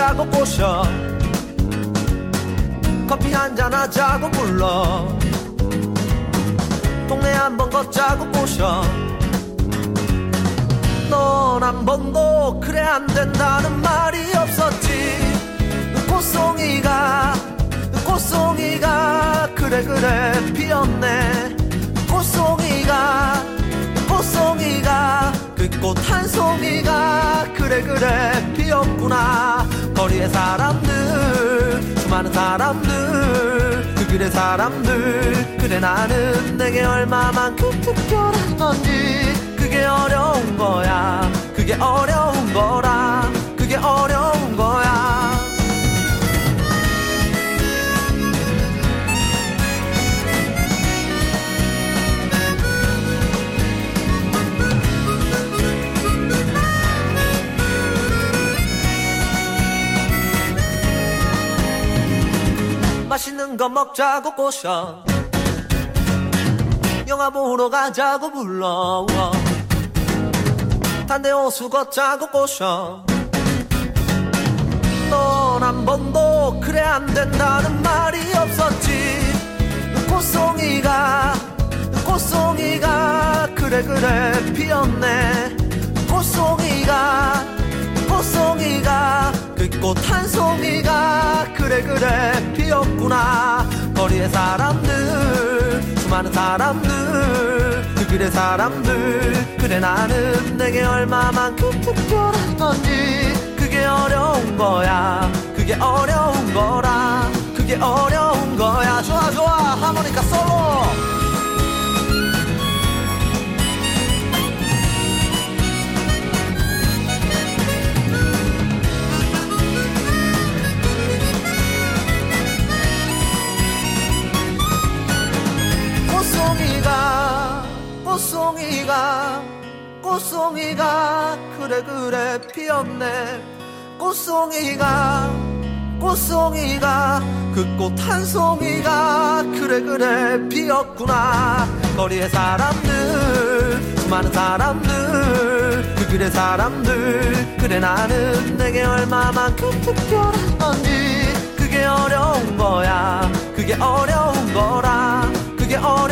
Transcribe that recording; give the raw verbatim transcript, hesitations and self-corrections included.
걷자고 꼬셔 커피 한잔 하자고 불러 동네 한번 걷자고 꼬셔 넌 한 번도 그래 안 된다는 말이 없었지 꽃송이가 꽃송이가 그래 그래 피었네 꽃송이가 꽃송이가 그 꽃 한 송이가 그래 그래 피었구나 거리의 사람들 수많은 사람들 그 길의 사람들 그래 나는 내게 얼마만큼 특별한 건지 그게 어려운 거야 그게 어려운 거라 그게 어려운 거야 맛있는 거 먹자고 꼬셔 영화 보러 가자고 불러 단대 호수 걷자고 꼬셔 넌 한 번도 그래 안 된다는 말이 없었지 꽃송이가 꽃송이가 그래 그래 피었네 꽃송이가 꽃송이가 그 꽃 한 송이가 그래 그래 피었구나 거리의 사람들 수많은 사람들 그 길의 사람들 그래 나는 내게 얼마만큼 특별한 건지 그게 어려운 거야 그게 어려운 거라 그게 어려운 거야 좋아 좋아 하모니카 솔로 꽃송이가 꽃송이가 꽃송이가 그래 그래 피었네 꽃송이가 꽃송이가 그 꽃 한 송이가 그래 그래 피었구나 거리의 사람들 수많은 사람들 그 길의 사람들 그래 나는 내게 얼마만큼 특별한 건지 그게 어려운 거야 그게 어려운 거라 그게 어려운